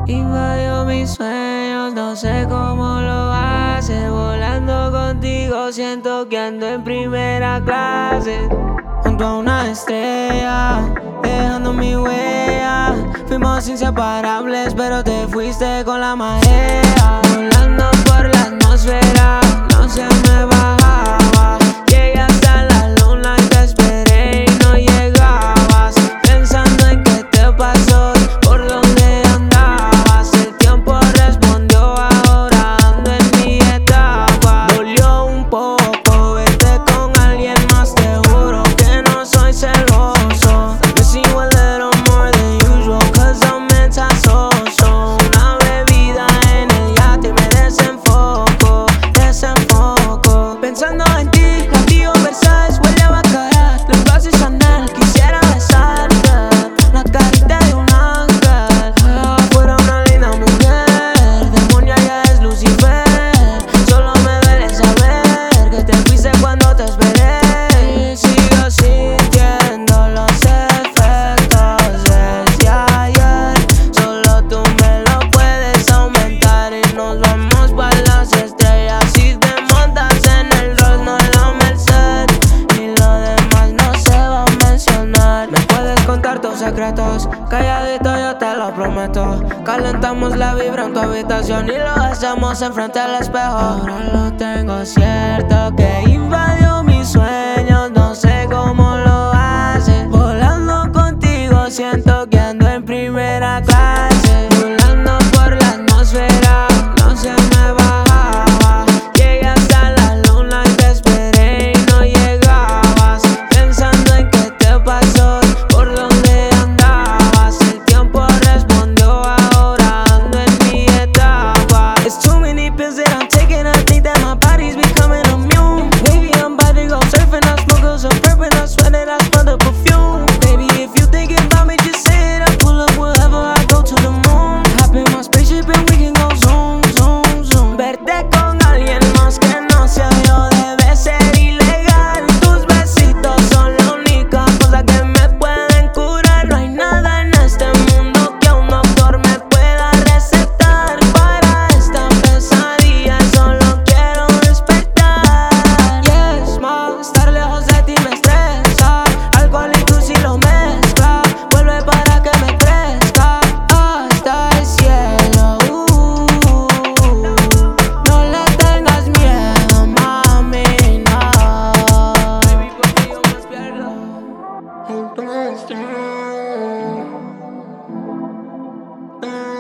Invadió mis sueños, no sé cómo lo hace. Volando contigo siento que ando en primera clase. Junto a una estrella, dejando mi huella. Fuimos inseparables, pero te fuiste con la marea. Volando por la atmósfera, no se me bajaba. Llegué hasta la luna y te esperé y no llegabas. Pensando en qué te pasó y por dónde andabas. El tiempo respondió, ahora ando en mi etapa. Dolió un poco verte con alguien más, te juro que no soy celoso. Yo sigo a little more than usual, cause I'm antisocial. Una bebida en el yate y me desenfoco. Pensando en ti, latío Versace huele a Baccarat. Los brazos Chanel, quisiera besarte. La carita de un ángel, fuera una linda mujer. Demonia ya es Lucifer. Solo me duele saber que te fuiste cuando te esperé. Y sigo sintiendo los efectos desde ayer. Solo tú me lo puedes aumentar y nos vamos para las estrellas. Si te montas en el Rolls, no en la Merced, y lo demás no se va a mencionar. Me puedes contar tus secretos, calladito yo te lo prometo. Calentamos la vibra en tu habitación y lo hacemos enfrente al espejo. Ahora lo tengo cierto que invadió mis sueños, no sé cómo lo hace. Volando contigo siento que ando en primera clase. Volando por la atmósfera, no se me bajaba. Llegué hasta la luna y te esperé y no llegabas. Pensando en qué te pasó y por dónde andabas. El tiempo respondió, ahora ando en mi etapa. It's too many pills that I'm taking, I think that my body's becoming immune. Baby, I'm about to go surfing, I smoke some purple, I swear that I smell the perfume. Baby, if you thinking about me, just say it, I'll pull up wherever I go to the moon. Hop in my spaceship and we can go zoom, zoom, zoom. Verte con alguien más que no sea yo debe ser ilegal. Tus besitos son la única cosa que me pueden curar. No hay nada en este mundo que un doctor me pueda recetar. Para esta pesadilla solo quiero despertar. Yes, ma, estar lejos de ti me estresa. Alcohol y tú si lo mezclas, vuelve para que me crezca hasta el cielo. No le tengas miedo, mami, no. Baby, porque yo me pierdo en tu estrella.